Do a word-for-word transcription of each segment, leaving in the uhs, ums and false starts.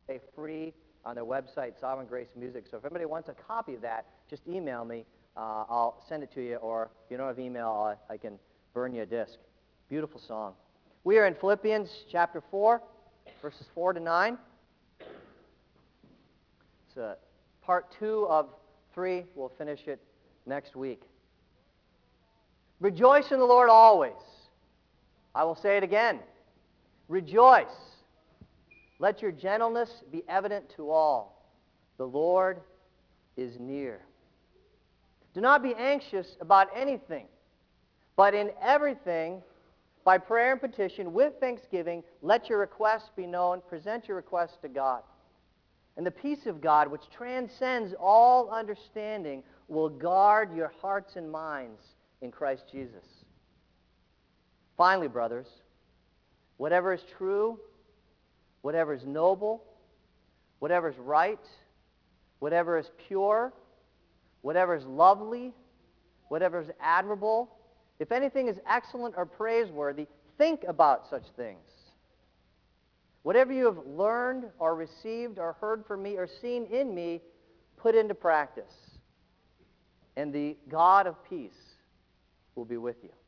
They free on their website, Sovereign Grace Music. So if anybody wants a copy of that, just email me. Uh, I'll send it to you, or if you don't have email, I, I can burn you a disc. Beautiful song. We are in Philippians chapter four, verses four to nine. It's a part two of three. We'll finish it next week. Rejoice in the Lord always. I will say it again. Rejoice. Let your gentleness be evident to all. The Lord is near. Do not be anxious about anything, but in everything, by prayer and petition, with thanksgiving, let your requests be known. Present your requests to God. And the peace of God, which transcends all understanding, will guard your hearts and minds in Christ Jesus. Finally, brothers, whatever is true, whatever is noble, whatever is right, whatever is pure, whatever is lovely, whatever is admirable, if anything is excellent or praiseworthy, think about such things. Whatever you have learned or received or heard from me or seen in me, put into practice. And the God of peace will be with you.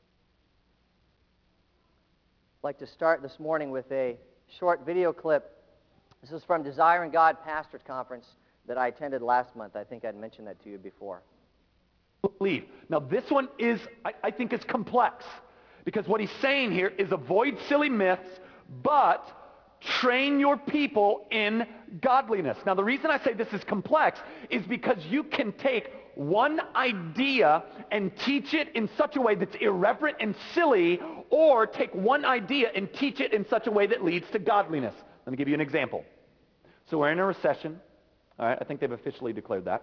I'd like to start this morning with a short video clip. This is from Desiring God Pastors Conference that I attended last month. I think I'd mentioned that to you before. Believe. Now this one is, I, I think is complex, because what he's saying here is avoid silly myths, but train your people in godliness. Now the reason I say this is complex is because you can take one idea and teach it in such a way that's irreverent and silly, or take one idea and teach it in such a way that leads to godliness. Let me give you an example. So we're in a recession. All right, I think they've officially declared that.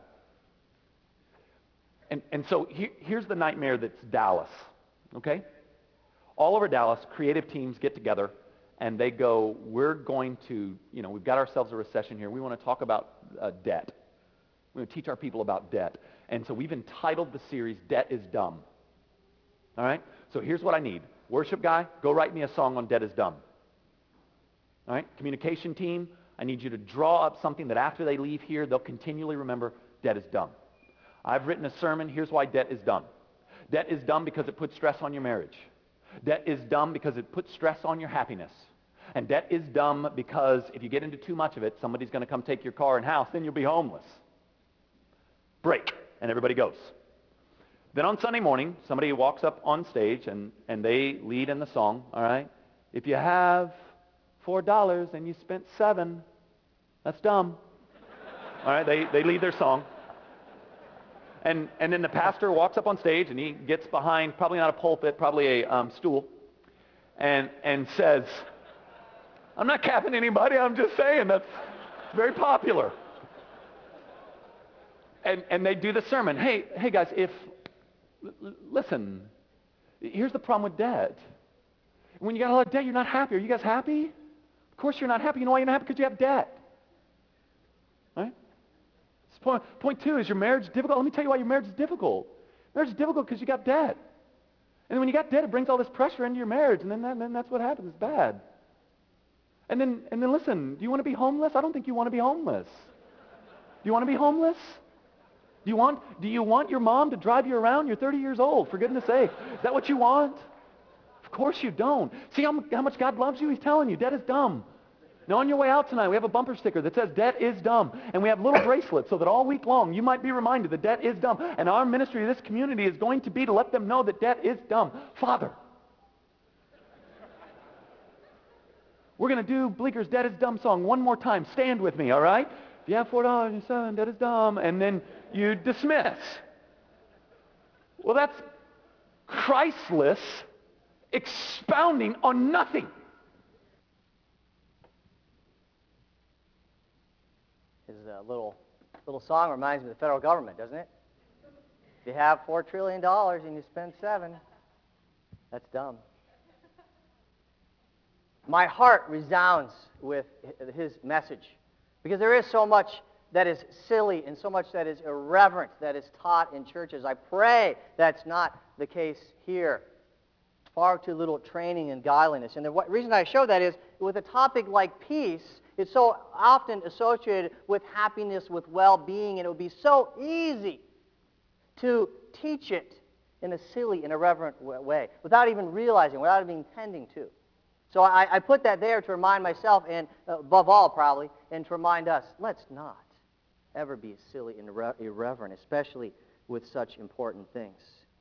And, and so he, here's the nightmare that's Dallas, okay? All over Dallas, creative teams get together, and they go, we're going to, you know, we've got ourselves a recession here. We want to talk about uh, debt. We're going to teach our people about debt. And so we've entitled the series, Debt is Dumb. All right? So here's what I need. Worship guy, go write me a song on Debt is Dumb. All right? Communication team, I need you to draw up something that after they leave here, they'll continually remember debt is dumb. I've written a sermon. Here's why debt is dumb. Debt is dumb because it puts stress on your marriage. Debt is dumb because it puts stress on your happiness. And debt is dumb because if you get into too much of it, somebody's going to come take your car and house, then you'll be homeless. Break. And everybody goes. Then on Sunday morning, somebody walks up on stage and, and they lead in the song, all right? If you have four dollars and you spent seven, that's dumb. All right, they, they lead their song. And, and then the pastor walks up on stage and he gets behind, probably not a pulpit, probably a um, stool, and, and says, I'm not capping anybody, I'm just saying that's very popular. And, and they do the sermon. Hey, hey guys, if, l- listen, here's the problem with debt. When you got a lot of debt, you're not happy. Are you guys happy? Of course you're not happy. You know why you're not happy? Because you have debt. Right? Point, point two, is your marriage difficult? Let me tell you why your marriage is difficult. Marriage is difficult because you got debt. And when you got debt, it brings all this pressure into your marriage, and then, that, then that's what happens. It's bad. And then, and then listen, do you want to be homeless? I don't think you want to be homeless. Do you want to be homeless? Do you want, do you want your mom to drive you around? You're thirty years old, for goodness sake. Is that what you want? Of course you don't. See how, how much God loves you? He's telling you, debt is dumb. Now on your way out tonight, we have a bumper sticker that says debt is dumb. And we have little bracelets so that all week long you might be reminded that debt is dumb. And our ministry to this community is going to be to let them know that debt is dumb. Father, we're going to do Bleeker's Debt is Dumb song one more time. Stand with me, all right? If you have four dollars and seven, debt is dumb. And then you dismiss. Well, that's Christless expounding on nothing. His uh, little little song reminds me of the federal government, doesn't it? If you have four trillion dollars and you spend seven, that's dumb. My heart resounds with his message because there is so much that is silly and so much that is irreverent that is taught in churches. I pray that's not the case here. far too little training in godliness. And the wh- reason I show that is with a topic like peace, it's so often associated with happiness, with well-being, and it would be so easy to teach it in a silly and irreverent w- way without even realizing, without even intending to. So I, I put that there to remind myself, and uh, above all probably, and to remind us, let's not ever be silly and irre- irreverent, especially with such important things.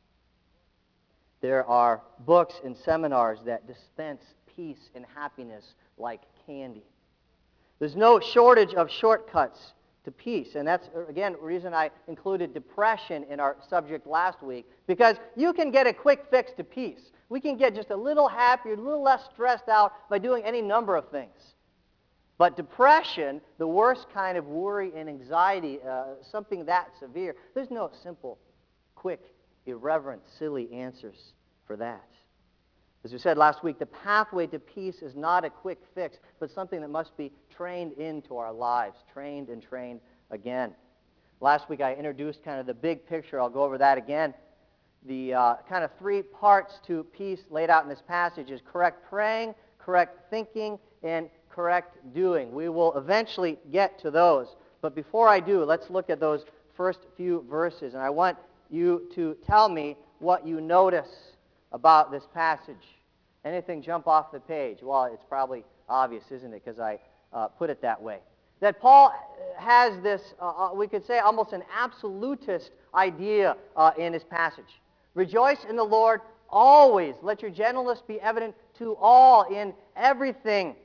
There are books and seminars that dispense peace and happiness like candy. There's no shortage of shortcuts to peace. And that's, again, the reason I included depression in our subject last week, because you can get a quick fix to peace. We can get just a little happier, a little less stressed out by doing any number of things. But depression, the worst kind of worry and anxiety, uh, something that severe, there's no simple, quick, irreverent, silly answers for that. As we said last week, the pathway to peace is not a quick fix, but something that must be trained into our lives, trained and trained again. Last week I introduced kind of the big picture. I'll go over that again. The uh, kind of three parts to peace laid out in this passage is correct praying, correct thinking, and correct doing. We will eventually get to those. But before I do, let's look at those first few verses. And I want you to tell me what you notice about this passage. Anything jump off the page? Well, it's probably obvious, isn't it, because I uh, put it that way. That Paul has this, uh, we could say, almost an absolutist idea uh, in his passage. Rejoice in the Lord always. Let your gentleness be evident to all in everything.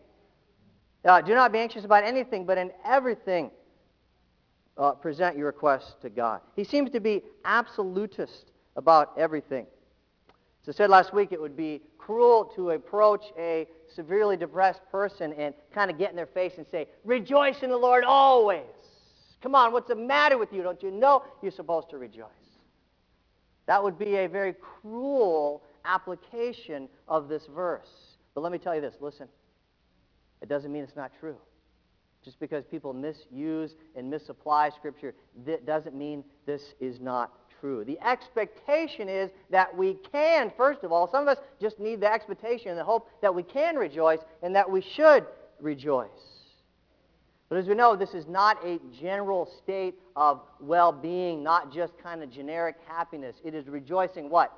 Uh, do not be anxious about anything, but in everything uh, present your requests to God. He seems to be absolutist about everything. As I said last week, it would be cruel to approach a severely depressed person and kind of get in their face and say, rejoice in the Lord always. Come on, what's the matter with you? Don't you know you're supposed to rejoice? That would be a very cruel application of this verse. But let me tell you this, listen. It doesn't mean it's not true. Just because people misuse and misapply Scripture, that doesn't mean this is not true. The expectation is that we can, first of all, some of us just need the expectation and the hope that we can rejoice and that we should rejoice. But as we know, this is not a general state of well-being, not just kind of generic happiness. It is rejoicing what?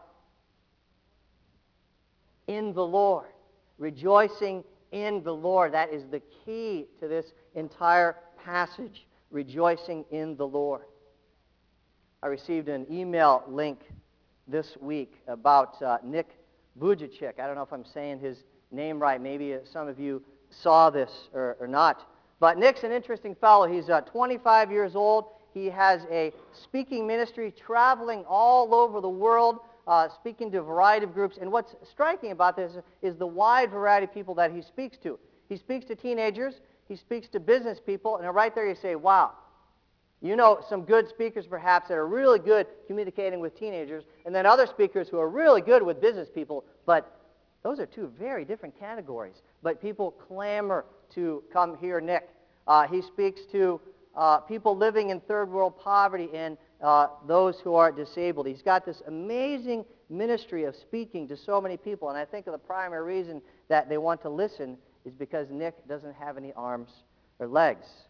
In the Lord. Rejoicing in the Lord. That is the key to this entire passage, rejoicing in the Lord. I received an email link this week about uh, Nick Vujicic. I don't know if I'm saying his name right. Maybe some of you saw this or, or not. But Nick's an interesting fellow. He's uh, twenty-five years old. He has a speaking ministry traveling all over the world, uh, speaking to a variety of groups. And what's striking about this is the wide variety of people that he speaks to. He speaks to teenagers. He speaks to business people. And right there you say, wow. You know some good speakers perhaps that are really good communicating with teenagers, and then other speakers who are really good with business people, but those are two very different categories. But people clamor to come hear Nick. Uh, he speaks to uh, people living in third world poverty and uh, those who are disabled. He's got this amazing ministry of speaking to so many people, and I think the primary reason that they want to listen is because Nick doesn't have any arms or legs.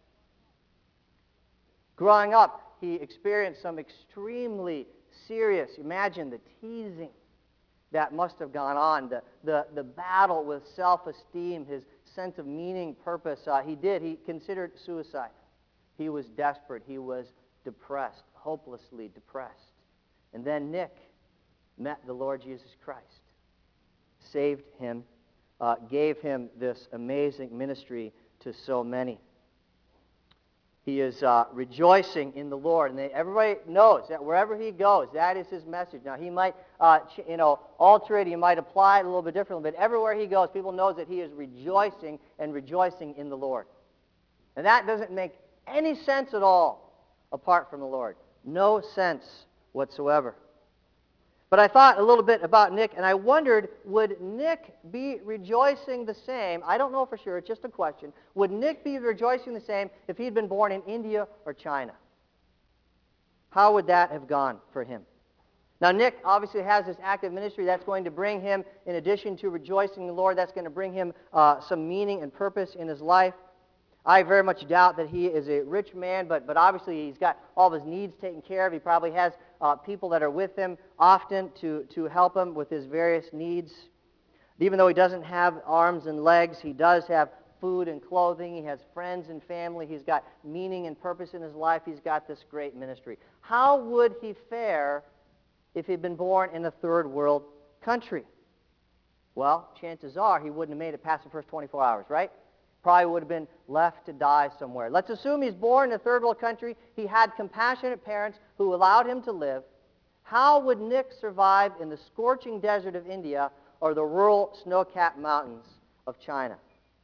Growing up, he experienced some extremely serious, imagine the teasing that must have gone on, the, the, the battle with self-esteem, his sense of meaning, purpose. Uh, he did. He considered suicide. He was desperate. He was depressed, hopelessly depressed. And then Nick met the Lord Jesus Christ, saved him, uh, gave him this amazing ministry to so many. He is uh, rejoicing in the Lord, and they, everybody knows that wherever he goes, that is his message. Now, he might, uh, ch- you know, alter it, he might apply it a little bit differently, but everywhere he goes, people know that he is rejoicing and rejoicing in the Lord. And that doesn't make any sense at all apart from the Lord. No sense whatsoever. But I thought a little bit about Nick, and I wondered, would Nick be rejoicing the same? I don't know for sure, it's just a question. Would Nick be rejoicing the same if he'd been born in India or China? How would that have gone for him? Now, Nick obviously has this active ministry that's going to bring him, in addition to rejoicing in the Lord, that's going to bring him uh, some meaning and purpose in his life. I very much doubt that he is a rich man, but, but obviously he's got all of his needs taken care of. He probably has uh, people that are with him often to, to help him with his various needs. Even though he doesn't have arms and legs, he does have food and clothing. He has friends and family. He's got meaning and purpose in his life. He's got this great ministry. How would he fare if he'd been born in a third world country? Well, chances are he wouldn't have made it past the first twenty-four hours, right? Probably would have been left to die somewhere. Let's assume he's born in a third world country. He had compassionate parents who allowed him to live. How would Nick survive in the scorching desert of India or the rural snow-capped mountains of China?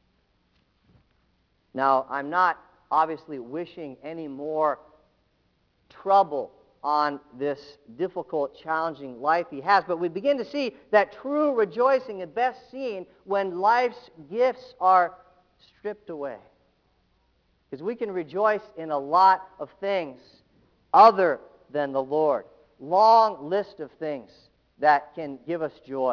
Now, I'm not obviously wishing any more trouble on this difficult, challenging life he has, but we begin to see that true rejoicing is best seen when life's gifts are stripped away. Because we can rejoice in a lot of things other than the Lord. Long list of things that can give us joy.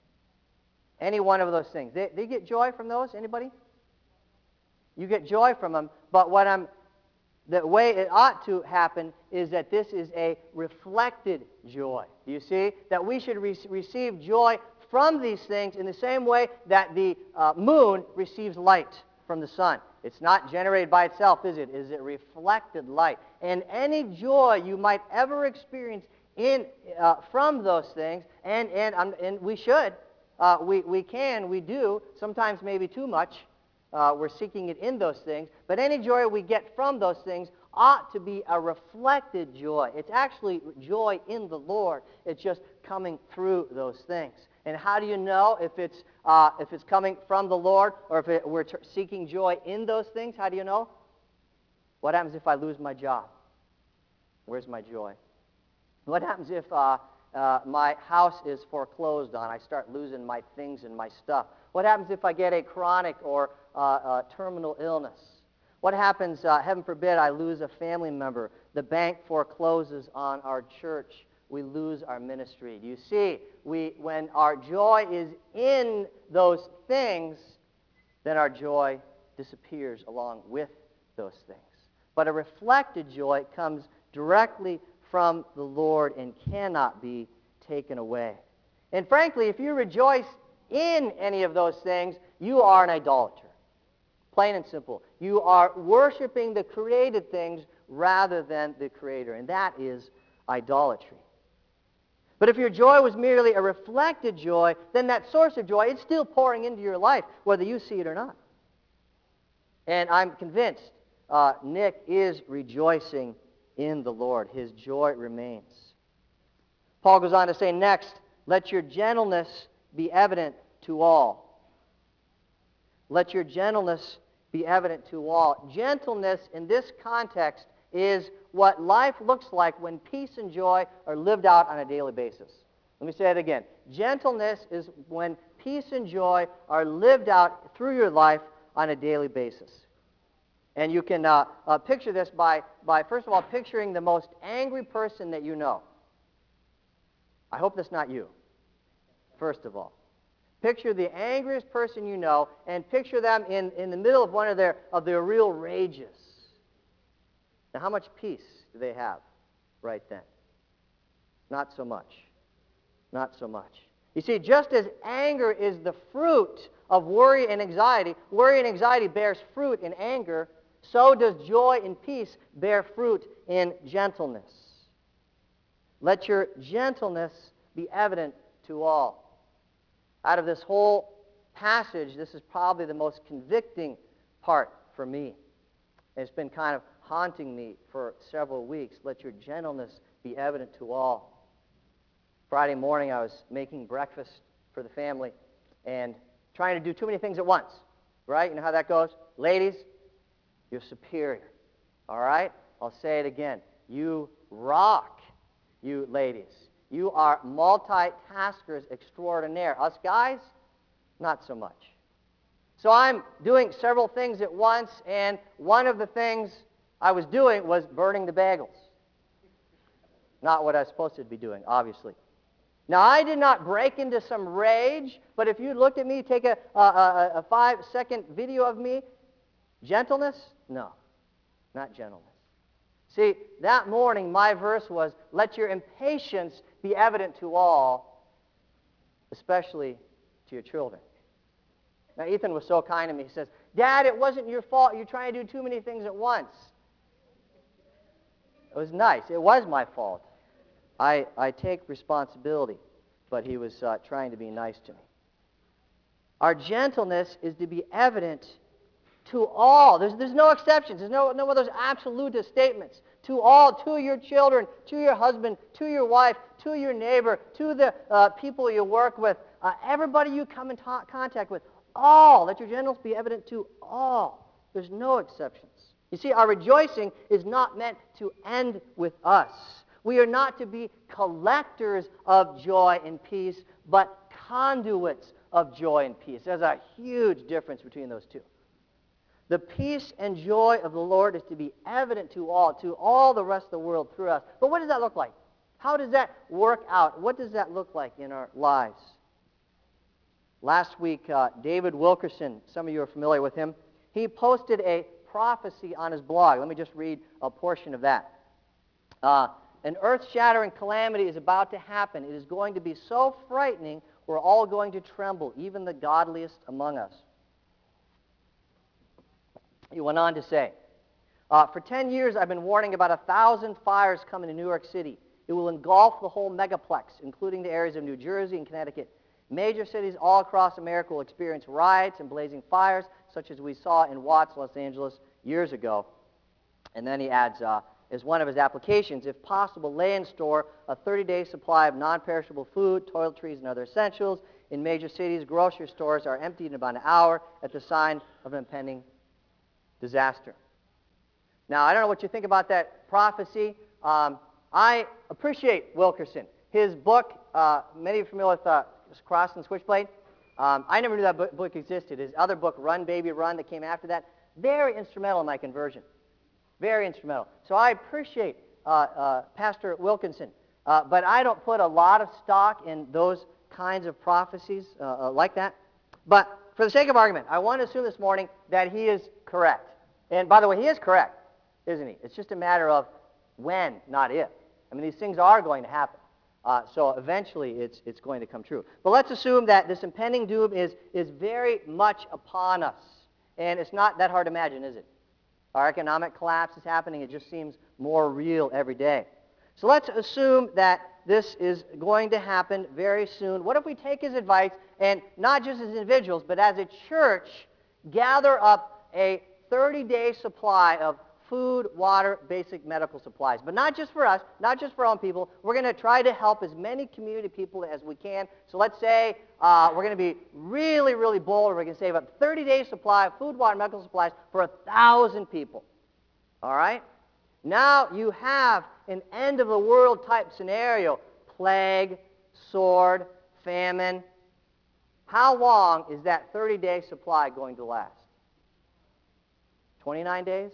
Any one of those things. They, they get joy from those? Anybody? You get joy from them, but what I'm the way it ought to happen is that this is a reflected joy. Do you see? That we should re- receive joy from these things in the same way that the uh, moon receives light from the sun. It's not generated by itself, is it? Is it reflected light? And any joy you might ever experience in uh, from those things, and and um, and we should, uh, we we can, we do. Sometimes maybe too much. Uh, we're seeking it in those things. But any joy we get from those things ought to be a reflected joy. It's actually joy in the Lord. It's just coming through those things. And how do you know if it's uh, if it's coming from the Lord or if it, we're t- seeking joy in those things? How do you know? What happens if I lose my job? Where's my joy? What happens if uh, uh, my house is foreclosed on? I start losing my things and my stuff. What happens if I get a chronic or uh, uh, terminal illness? What happens, uh, heaven forbid, I lose a family member? The bank forecloses on our church. We lose our ministry. Do you see? We, when our joy is in those things, then our joy disappears along with those things. But a reflected joy comes directly from the Lord and cannot be taken away. And frankly, if you rejoice in any of those things, you are an idolater. Plain and simple. You are worshiping the created things rather than the Creator, and that is idolatry. But if your joy was merely a reflected joy, then that source of joy is still pouring into your life, whether you see it or not. And I'm convinced uh, Nick is rejoicing in the Lord. His joy remains. Paul goes on to say next, let your gentleness be evident to all. Let your gentleness be evident to all. Gentleness in this context is what life looks like when peace and joy are lived out on a daily basis. Let me say it again. Gentleness is when peace and joy are lived out through your life on a daily basis. And you can uh, uh, picture this by, by, first of all, picturing the most angry person that you know. I hope that's not you, first of all. Picture the angriest person you know, and picture them in, in the middle of one of their, of their real rages. Now, how much peace do they have right then? Not so much. Not so much. You see, just as anger is the fruit of worry and anxiety, worry and anxiety bears fruit in anger, so does joy and peace bear fruit in gentleness. Let your gentleness be evident to all. Out of this whole passage, this is probably the most convicting part for me. It's been kind of haunting me for several weeks. Let your gentleness be evident to all. Friday morning, I was making breakfast for the family and trying to do too many things at once, right? You know how that goes? Ladies, you're superior, all right? I'll say it again. You rock, you ladies. You are multitaskers extraordinaire. Us guys, not so much. So I'm doing several things at once, and one of the things I was doing was burning the bagels. Not what I was supposed to be doing, obviously. Now, I did not break into some rage, but if you looked at me, take a, a, a, a five-second video of me, gentleness? No, not gentleness. See, that morning, my verse was, let your impatience be evident to all, especially to your children. Now, Ethan was so kind to me. He says, Dad, it wasn't your fault. You're trying to do too many things at once. It was nice. It was my fault. I, I take responsibility, but he was uh, trying to be nice to me. Our gentleness is to be evident to all. There's, there's no exceptions. There's no, no of those absolutist statements. To all, to your children, to your husband, to your wife, to your neighbor, to the uh, people you work with, uh, everybody you come in ta- contact with, all. Let your gentleness be evident to all. There's no exceptions. You see, our rejoicing is not meant to end with us. We are not to be collectors of joy and peace, but conduits of joy and peace. There's a huge difference between those two. The peace and joy of the Lord is to be evident to all, to all the rest of the world through us. But what does that look like? How does that work out? What does that look like in our lives? Last week, uh, David Wilkerson, some of you are familiar with him, he posted a prophecy on his blog. Let me just read a portion of that. Uh, An earth-shattering calamity is about to happen. It is going to be so frightening, we're all going to tremble, even the godliest among us. He went on to say, uh, for ten years I've been warning about a thousand fires coming to New York City. It will engulf the whole megaplex, including the areas of New Jersey and Connecticut. Major cities all across America will experience riots and blazing fires, such as we saw in Watts, Los Angeles, years ago. And then he adds, uh, as one of his applications, if possible, lay in store a thirty-day supply of non-perishable food, toiletries, and other essentials. In major cities, grocery stores are emptied in about an hour at the sign of an impending disaster. Now, I don't know what you think about that prophecy. Um, I appreciate Wilkerson. His book, uh, many of you are familiar with uh, Cross and Switchblade. Um, I never knew that book, book existed. His other book, Run, Baby, Run, that came after that, very instrumental in my conversion. Very instrumental. So I appreciate uh, uh, Pastor Wilkinson, uh, but I don't put a lot of stock in those kinds of prophecies uh, uh, like that. But for the sake of argument, I want to assume this morning that he is correct. And by the way, he is correct, isn't he? It's just a matter of when, not if. I mean, these things are going to happen. Uh, so eventually it's, it's going to come true. But let's assume that this impending doom is, is very much upon us. And it's not that hard to imagine, is it? Our economic collapse is happening. It just seems more real every day. So let's assume that this is going to happen very soon. What if we take his advice and not just as individuals, but as a church, gather up a thirty-day supply of food, water, basic medical supplies. But not just for us, not just for our own people. We're going to try to help as many community people as we can. So let's say uh, we're going to be really, really bold. We're going to save up thirty-day supply of food, water, medical supplies for a thousand people. All right? Now you have an end-of-the-world type scenario. Plague, sword, famine. How long is that thirty-day supply going to last? twenty-nine days?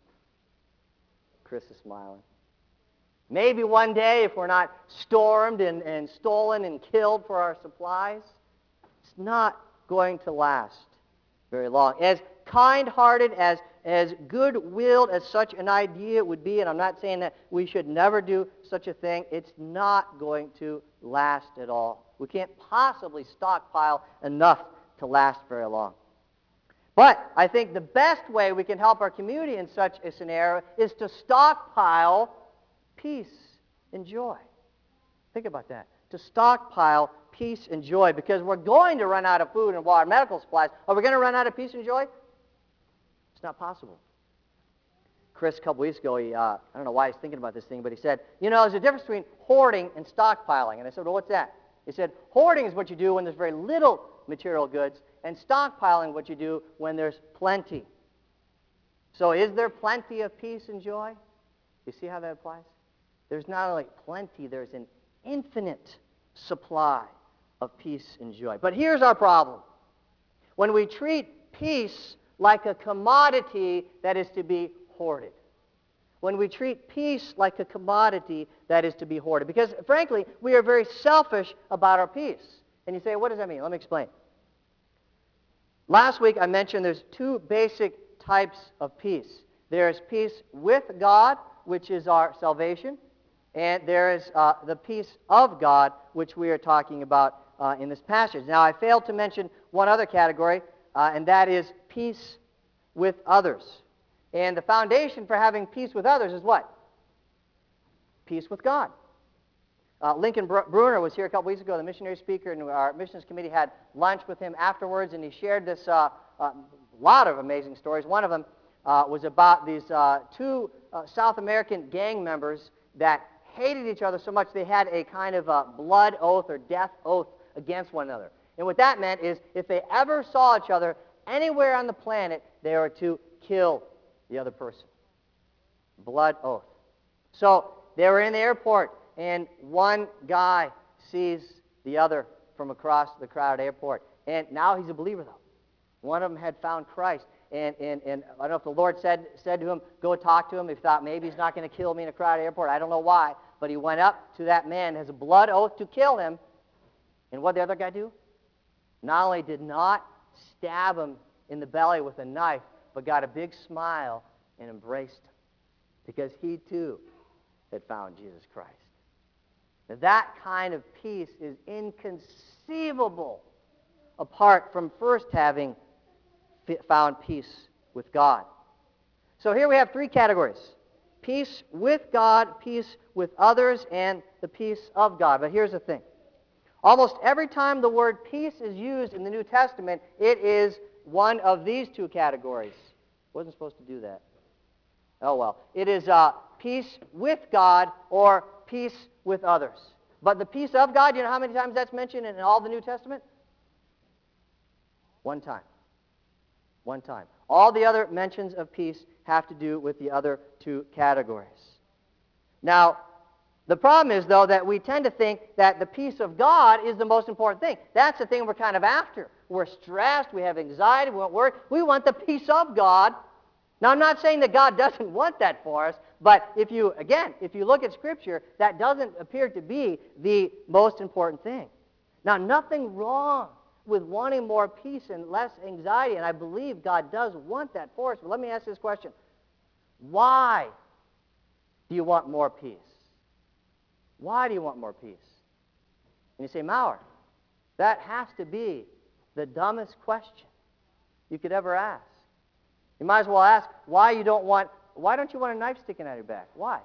Chris is smiling. Maybe one day if we're not stormed and, and stolen and killed for our supplies. It's not going to last very long. As kind-hearted, as, as good-willed as such an idea would be, and I'm not saying that we should never do such a thing, it's not going to last at all. We can't possibly stockpile enough to last very long. But I think the best way we can help our community in such a scenario is to stockpile peace and joy. Think about that. To stockpile peace and joy, because we're going to run out of food and water, medical supplies. Are we going to run out of peace and joy? It's not possible. Chris, a couple weeks ago, he, uh, I don't know why he's thinking about this thing, but he said, you know, there's a difference between hoarding and stockpiling. And I said, well, what's that? He said, hoarding is what you do when there's very little material goods, and stockpiling what you do when there's plenty. So is there plenty of peace and joy? You see how that applies? There's not only plenty, there's an infinite supply of peace and joy. But here's our problem. When we treat peace like a commodity that is to be hoarded. when we treat peace like a commodity that is to be hoarded. Because, frankly, we are very selfish about our peace. And you say, what does that mean? Let me explain. Last week I mentioned there's two basic types of peace. There's peace with God, which is our salvation, and there is uh, the peace of God, which we are talking about uh, in this passage. Now, I failed to mention one other category, uh, and that is peace with others. And the foundation for having peace with others is what? Peace with God. Uh, Lincoln Br- Bruner was here a couple weeks ago, the missionary speaker, and our missions committee had lunch with him afterwards, and he shared this uh, uh, lot of amazing stories. One of them uh, was about these uh, two uh, South American gang members that hated each other so much they had a kind of a blood oath or death oath against one another. And what that meant is if they ever saw each other anywhere on the planet, they were to kill the other person. Blood oath. So they were in the airport, and one guy sees the other from across the crowded airport. And now he's a believer, though. One of them had found Christ. And, and, and I don't know if the Lord said, said to him, go talk to him. He thought maybe he's not going to kill me in a crowded airport. I don't know why. But he went up to that man, has a blood oath to kill him. And what did the other guy do? Not only did not stab him in the belly with a knife, but got a big smile and embraced him. Because he, too, had found Jesus Christ. Now, that kind of peace is inconceivable apart from first having found peace with God. So here we have three categories. Peace with God, peace with others, and the peace of God. But here's the thing. Almost every time the word peace is used in the New Testament, it is one of these two categories. Wasn't supposed to do that. Oh, well. It is uh, peace with God or peace with others. But the peace of God, you know how many times that's mentioned in all the New Testament? One time. One time. All the other mentions of peace have to do with the other two categories. Now, the problem is, though, that we tend to think that the peace of God is the most important thing. That's the thing we're kind of after. We're stressed, we have anxiety, we want work. We want the peace of God. Now, I'm not saying that God doesn't want that for us, but if you, again, if you look at Scripture, that doesn't appear to be the most important thing. Now, nothing wrong with wanting more peace and less anxiety, and I believe God does want that for us. But let me ask this question. Why do you want more peace? Why do you want more peace? And you say, Maurer, that has to be the dumbest question you could ever ask. You might as well ask why you don't want, why don't you want a knife sticking out of your back? Why?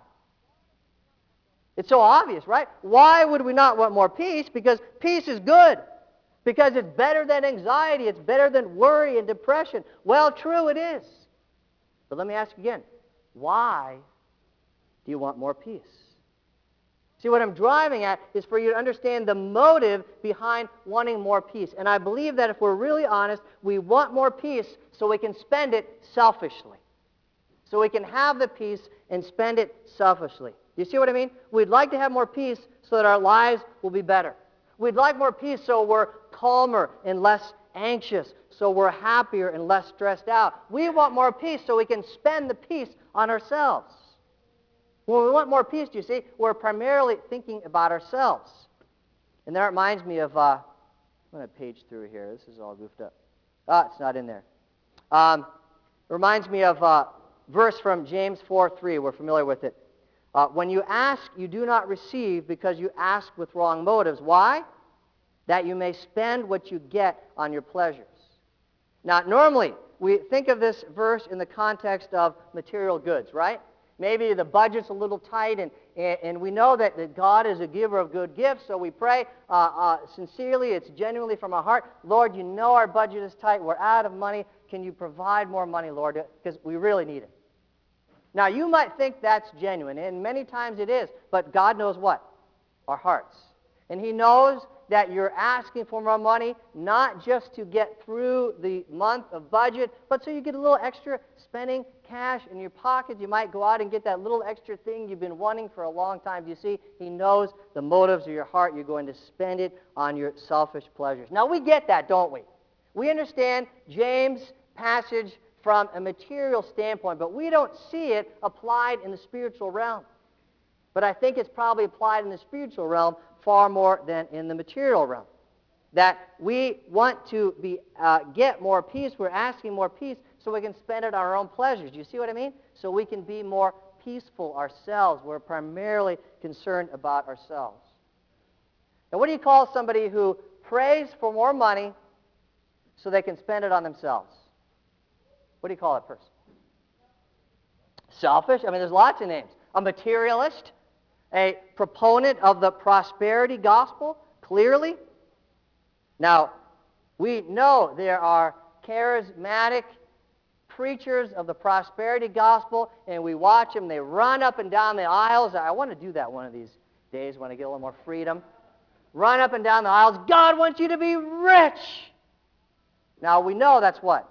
It's so obvious, right? Why would we not want more peace? Because peace is good. Because it's better than anxiety. It's better than worry and depression. Well, true it is. But let me ask you again. Why do you want more peace? See, what I'm driving at is for you to understand the motive behind wanting more peace. And I believe that if we're really honest, we want more peace so we can spend it selfishly. So we can have the peace and spend it selfishly. You see what I mean? We'd like to have more peace so that our lives will be better. We'd like more peace so we're calmer and less anxious, so we're happier and less stressed out. We want more peace so we can spend the peace on ourselves. When we want more peace, do you see, we're primarily thinking about ourselves. And that reminds me of, uh, I'm going to page through here. This is all goofed up. Ah, it's not in there. Um, it reminds me of a verse from James four three. We're familiar with it. Uh, when you ask, you do not receive because you ask with wrong motives. Why? That you may spend what you get on your pleasures. Now, normally, we think of this verse in the context of material goods, right? Maybe the budget's a little tight, and, and, and we know that, that God is a giver of good gifts, so we pray uh, uh, sincerely, it's genuinely from our heart. Lord, you know our budget is tight, we're out of money. Can you provide more money, Lord? Because we really need it. Now, you might think that's genuine, and many times it is, but God knows what? Our hearts. And He knows that you're asking for more money, not just to get through the month of budget, but so you get a little extra spending cash in your pocket. You might go out and get that little extra thing you've been wanting for a long time. You see, He knows the motives of your heart. You're going to spend it on your selfish pleasures. Now, we get that, don't we? We understand James' passage from a material standpoint, but we don't see it applied in the spiritual realm. But I think it's probably applied in the spiritual realm far more than in the material realm. That we want to be uh, get more peace, we're asking more peace so we can spend it on our own pleasures. Do you see what I mean? So we can be more peaceful ourselves. We're primarily concerned about ourselves. Now, what do you call somebody who prays for more money so they can spend it on themselves? What do you call that person? Selfish? I mean, there's lots of names. A materialist, a proponent of the prosperity gospel, clearly. Now, we know there are charismatic preachers of the prosperity gospel, and we watch them. They run up and down the aisles. I want to do that one of these days when I get a little more freedom. Run up and down the aisles. God wants you to be rich. Now, we know that's what?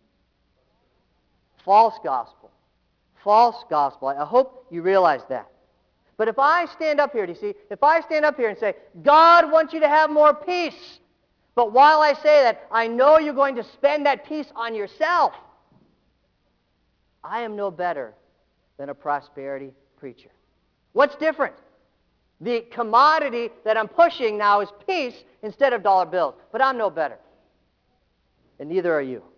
False gospel. False gospel. I hope you realize that. But if I stand up here, do you see? If I stand up here and say, God wants you to have more peace, but while I say that, I know you're going to spend that peace on yourself, I am no better than a prosperity preacher. What's different? The commodity that I'm pushing now is peace instead of dollar bills, but I'm no better. And neither are you.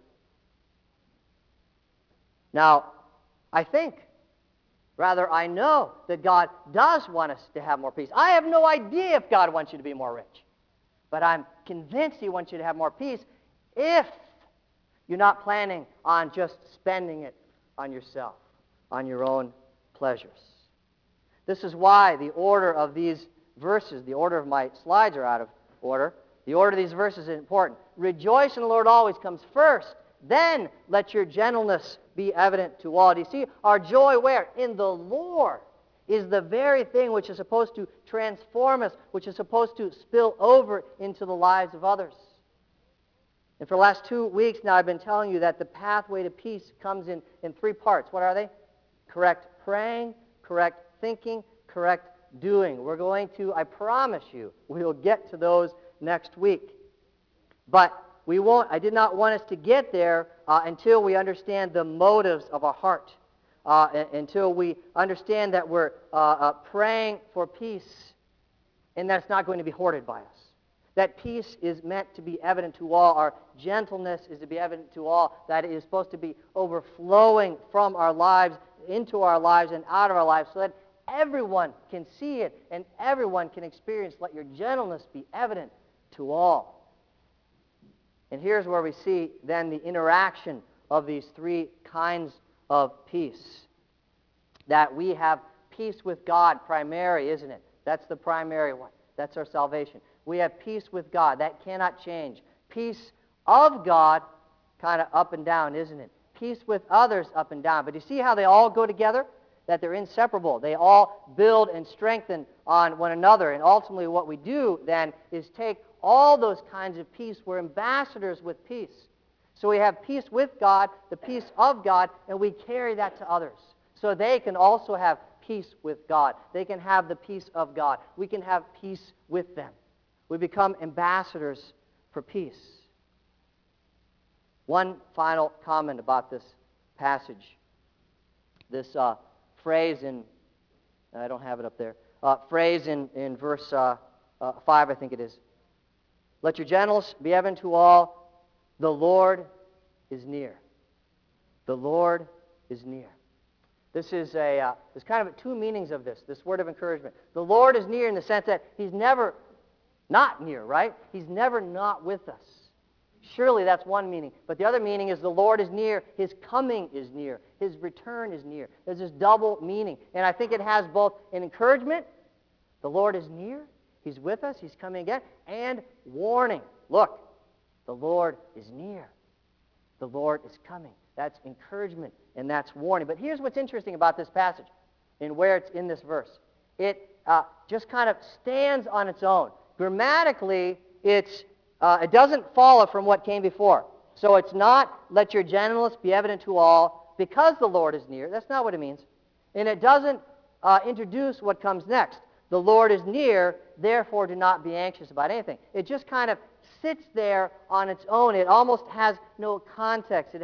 Now, I think, rather I know that God does want us to have more peace. I have no idea if God wants you to be more rich, but I'm convinced He wants you to have more peace if you're not planning on just spending it on yourself, on your own pleasures. This is why the order of these verses, the order of my slides are out of order. The order of these verses is important. Rejoice in the Lord always comes first. Then let your gentleness be evident to all. Do you see our joy where? In the Lord is the very thing which is supposed to transform us, which is supposed to spill over into the lives of others. And for the last two weeks now, I've been telling you that the pathway to peace comes in, in three parts. What are they? Correct praying, correct thinking, correct doing. We're going to, I promise you, we will get to those next week. But we won't, I did not want us to get there uh, until we understand the motives of our heart, uh, until we understand that we're uh, uh, praying for peace and that it's not going to be hoarded by us. That peace is meant to be evident to all. Our gentleness is to be evident to all. That it is supposed to be overflowing from our lives into our lives and out of our lives so that everyone can see it and everyone can experience. Let your gentleness be evident to all. And here's where we see then the interaction of these three kinds of peace. That we have peace with God, primary, isn't it? That's the primary one. That's our salvation. We have peace with God. That cannot change. Peace of God, kind of up and down, isn't it? Peace with others, up and down. But you see how they all go together? That they're inseparable. They all build and strengthen on one another. And ultimately what we do then is take all those kinds of peace. We're ambassadors with peace. So we have peace with God, the peace of God, and we carry that to others. So they can also have peace with God. They can have the peace of God. We can have peace with them. We become ambassadors for peace. One final comment about this passage. This uh, phrase in, I don't have it up there, uh, phrase in, in verse uh, uh, five, I think it is. Let your gentleness be evident to all. The Lord is near. The Lord is near. This is a, uh, there's kind of two meanings of this, this word of encouragement. The Lord is near in the sense that He's never not near, right? He's never not with us. Surely that's one meaning. But the other meaning is the Lord is near. His coming is near. His return is near. There's this double meaning. And I think it has both an encouragement, the Lord is near, He's with us, He's coming again, and warning. Look, the Lord is near. The Lord is coming. That's encouragement and that's warning. But here's what's interesting about this passage and where it's in this verse. It uh, just kind of stands on its own. Grammatically, it's uh, it doesn't follow from what came before. So it's not, let your gentleness be evident to all because the Lord is near. That's not what it means. And it doesn't uh, introduce what comes next. The Lord is near, therefore do not be anxious about anything. It just kind of sits there on its own. It almost has no context. It has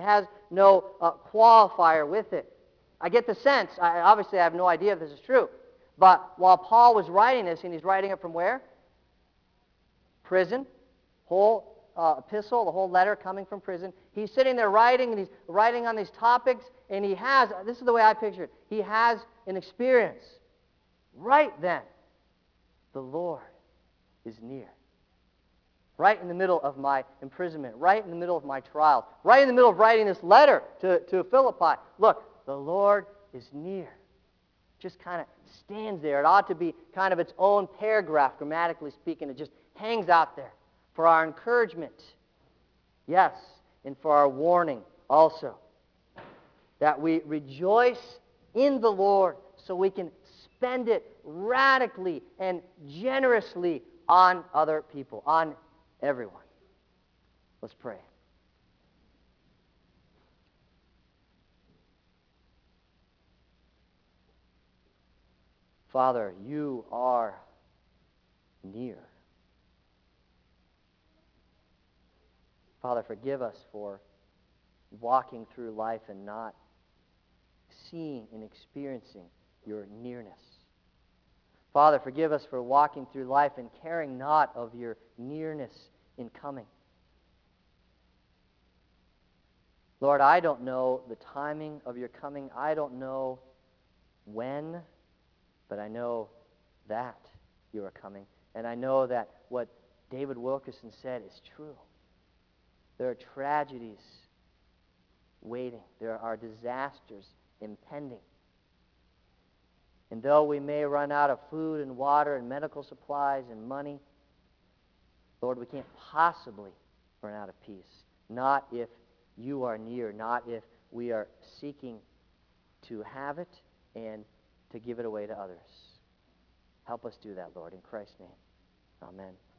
no uh, qualifier with it. I get the sense, I, obviously I have no idea if this is true, but while Paul was writing this, and he's writing it from where? Prison. Whole uh, epistle, the whole letter coming from prison. He's sitting there writing, and he's writing on these topics, and he has, this is the way I picture it, he has an experience. Right then, the Lord is near. Right in the middle of my imprisonment, right in the middle of my trials, right in the middle of writing this letter to, to Philippi. Look, the Lord is near. Just kind of stands there. It ought to be kind of its own paragraph, grammatically speaking. It just hangs out there for our encouragement. Yes, and for our warning also. That we rejoice in the Lord so we can spend it radically and generously on other people, on everyone. Let's pray. Father, you are near. Father, forgive us for walking through life and not seeing and experiencing your nearness. Father, forgive us for walking through life and caring not of your nearness in coming. Lord, I don't know the timing of your coming. I don't know when, but I know that you are coming. And I know that what David Wilkerson said is true. There are tragedies waiting. There are disasters impending. And though we may run out of food and water and medical supplies and money, Lord, we can't possibly run out of peace. Not if you are near, not if we are seeking to have it and to give it away to others. Help us do that, Lord, in Christ's name. Amen.